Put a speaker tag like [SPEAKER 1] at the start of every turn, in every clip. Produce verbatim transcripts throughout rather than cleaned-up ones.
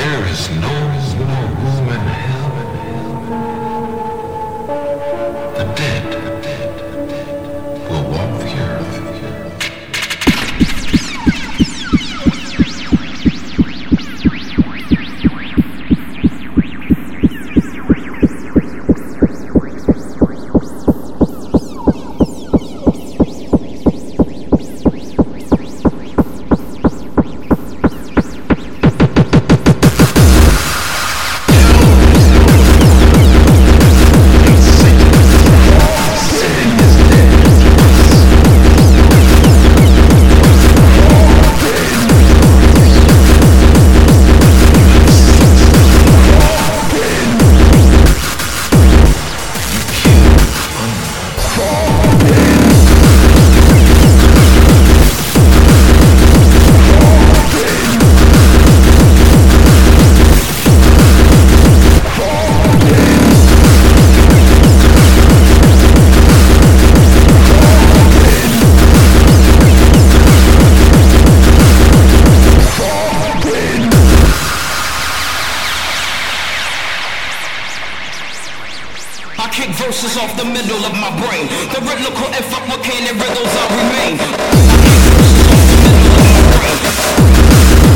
[SPEAKER 1] There is no more room in hell. The dead will walk the earth.
[SPEAKER 2] I kick verses off the middle of my brain. The rhythmical and fucking riddles I remain. I kick verses off the middle of my brain.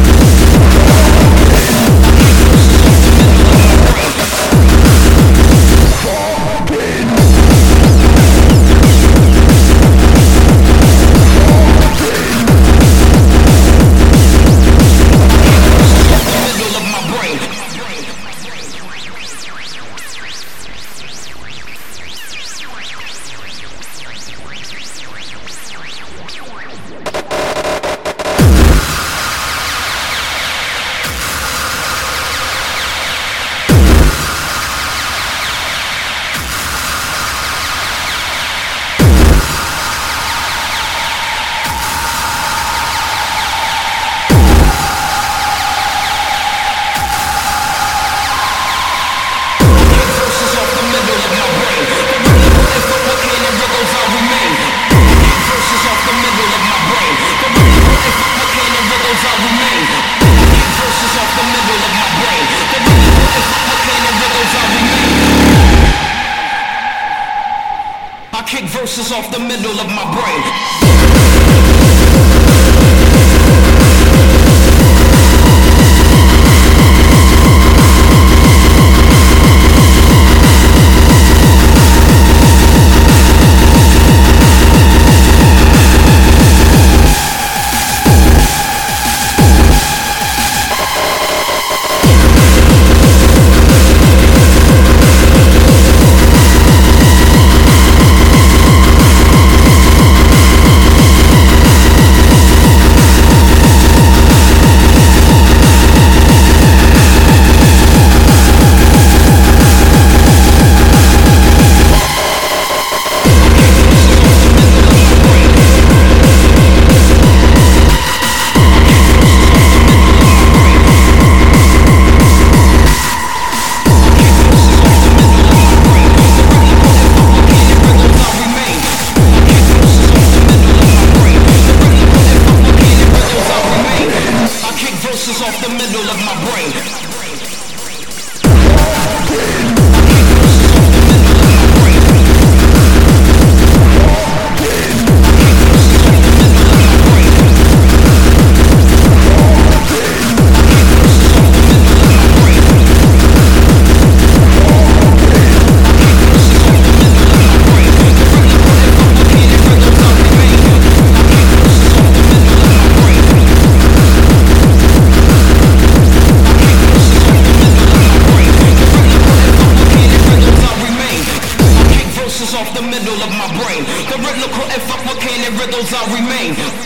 [SPEAKER 2] I kick verses off the middle of my brain. Off the middle of my brain. Off the middle of my brain. The rhythmical and fuck volcanic riddles I remain.